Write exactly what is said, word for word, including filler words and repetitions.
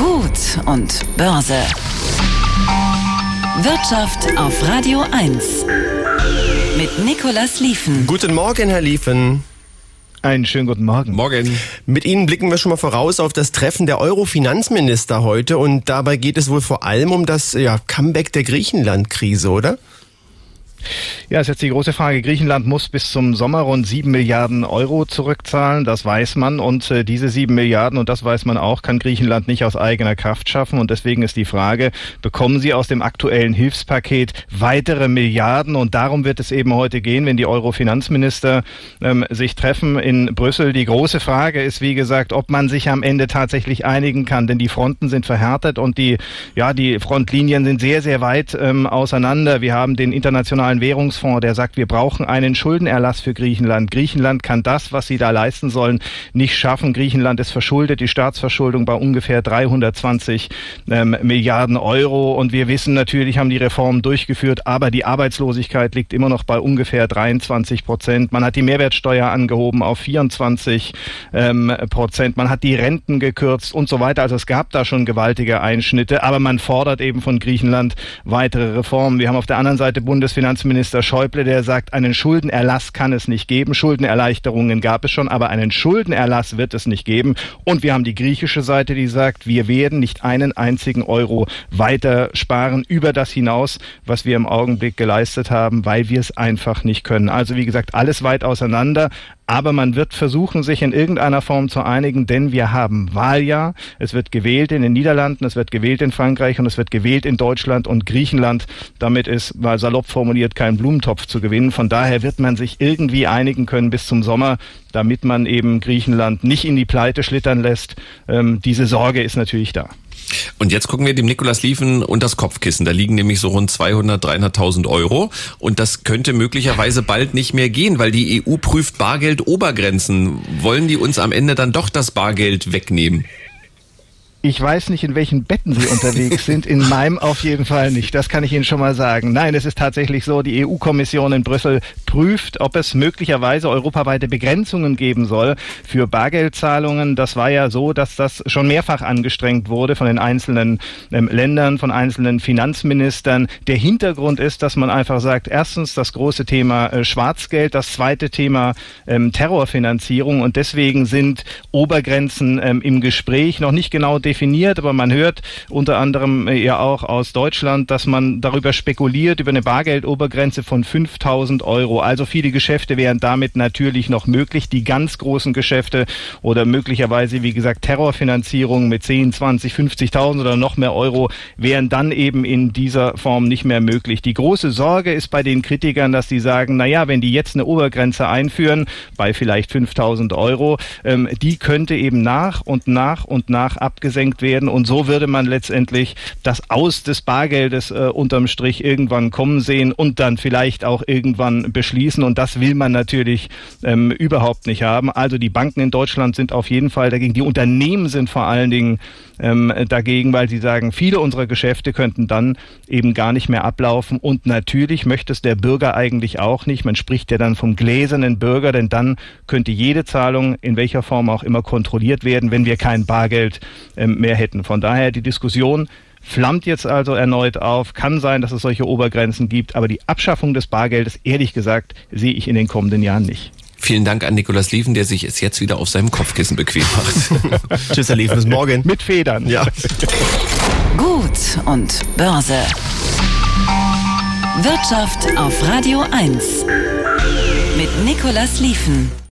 Gut und Börse. Wirtschaft auf Radio eins. Mit Nicolas Lieven. Guten Morgen, Herr Lieven. Einen schönen guten Morgen. Morgen. Mit Ihnen blicken wir schon mal voraus auf das Treffen der Euro-Finanzminister heute. Und dabei geht es wohl vor allem um das ja, Comeback der Griechenland-Krise, oder? Ja, ist jetzt die große Frage. Griechenland muss bis zum Sommer rund sieben Milliarden Euro zurückzahlen, das weiß man. Und äh, diese sieben Milliarden, und das weiß man auch, kann Griechenland nicht aus eigener Kraft schaffen. Und deswegen ist die Frage, bekommen sie aus dem aktuellen Hilfspaket weitere Milliarden? Und darum wird es eben heute gehen, wenn die Euro-Finanzminister ähm, sich treffen in Brüssel. Die große Frage ist, wie gesagt, ob man sich am Ende tatsächlich einigen kann. Denn die Fronten sind verhärtet und die, ja, die Frontlinien sind sehr, sehr weit ähm, auseinander. Wir haben den internationalen Währungsfonds, der sagt, wir brauchen einen Schuldenerlass für Griechenland. Griechenland kann das, was sie da leisten sollen, nicht schaffen. Griechenland ist verschuldet, die Staatsverschuldung bei ungefähr dreihundertzwanzig ähm, Milliarden Euro. Und wir wissen natürlich, haben die Reformen durchgeführt, aber die Arbeitslosigkeit liegt immer noch bei ungefähr dreiundzwanzig Prozent. Man hat die Mehrwertsteuer angehoben auf vierundzwanzig ähm, Prozent. Man hat die Renten gekürzt und so weiter. Also es gab da schon gewaltige Einschnitte, aber man fordert eben von Griechenland weitere Reformen. Wir haben auf der anderen Seite Bundesfinanzminister Minister Schäuble, der sagt, einen Schuldenerlass kann es nicht geben. Schuldenerleichterungen gab es schon, aber einen Schuldenerlass wird es nicht geben. Und wir haben die griechische Seite, die sagt, wir werden nicht einen einzigen Euro weiter sparen über das hinaus, was wir im Augenblick geleistet haben, weil wir es einfach nicht können. Also wie gesagt, alles weit auseinander. Aber man wird versuchen, sich in irgendeiner Form zu einigen, denn wir haben Wahljahr. Es wird gewählt in den Niederlanden, es wird gewählt in Frankreich und es wird gewählt in Deutschland und Griechenland. Damit ist, mal salopp formuliert, kein Blumentopf zu gewinnen. Von daher wird man sich irgendwie einigen können bis zum Sommer, damit man eben Griechenland nicht in die Pleite schlittern lässt. Ähm, diese Sorge ist natürlich da. Und jetzt gucken wir dem Nicolas Lieven unter das Kopfkissen. Da liegen nämlich so rund zweihundert, dreihunderttausend Euro. Und das könnte möglicherweise bald nicht mehr gehen, weil die E U prüft Bargeldobergrenzen. Wollen die uns am Ende dann doch das Bargeld wegnehmen? Ich weiß nicht, in welchen Betten Sie unterwegs sind. In meinem auf jeden Fall nicht. Das kann ich Ihnen schon mal sagen. Nein, es ist tatsächlich so, die E U-Kommission in Brüssel prüft, ob es möglicherweise europaweite Begrenzungen geben soll für Bargeldzahlungen. Das war ja so, dass das schon mehrfach angestrengt wurde von den einzelnen ähm, Ländern, von einzelnen Finanzministern. Der Hintergrund ist, dass man einfach sagt, erstens das große Thema äh, Schwarzgeld, das zweite Thema ähm, Terrorfinanzierung. Und deswegen sind Obergrenzen ähm, im Gespräch, noch nicht genau definiert, aber man hört unter anderem ja auch aus Deutschland, dass man darüber spekuliert, über eine Bargeldobergrenze von fünftausend Euro. Also viele Geschäfte wären damit natürlich noch möglich. Die ganz großen Geschäfte oder möglicherweise, wie gesagt, Terrorfinanzierung mit zehn, zwanzig, fünfzigtausend oder noch mehr Euro wären dann eben in dieser Form nicht mehr möglich. Die große Sorge ist bei den Kritikern, dass sie sagen, naja, wenn die jetzt eine Obergrenze einführen, bei vielleicht fünftausend Euro, ähm, die könnte eben nach und nach und nach abgesenkt werden und so würde man letztendlich das Aus des Bargeldes äh, unterm Strich irgendwann kommen sehen und dann vielleicht auch irgendwann beschließen und das will man natürlich ähm, überhaupt nicht haben. Also die Banken in Deutschland sind auf jeden Fall dagegen, die Unternehmen sind vor allen Dingen ähm, dagegen, weil sie sagen, viele unserer Geschäfte könnten dann eben gar nicht mehr ablaufen und natürlich möchte es der Bürger eigentlich auch nicht. Man spricht ja dann vom gläsernen Bürger, denn dann könnte jede Zahlung in welcher Form auch immer kontrolliert werden, wenn wir kein Bargeld mehr hätten. Von daher die Diskussion flammt jetzt also erneut auf. Kann sein, dass es solche Obergrenzen gibt, aber die Abschaffung des Bargeldes, ehrlich gesagt, sehe ich in den kommenden Jahren nicht. Vielen Dank an Nicolas Lieven, der sich es jetzt wieder auf seinem Kopfkissen bequem macht. Tschüss, Herr Lieven, bis morgen. Mit Federn. Ja. Gut und Börse. Wirtschaft auf Radio eins. Mit Nicolas Lieven.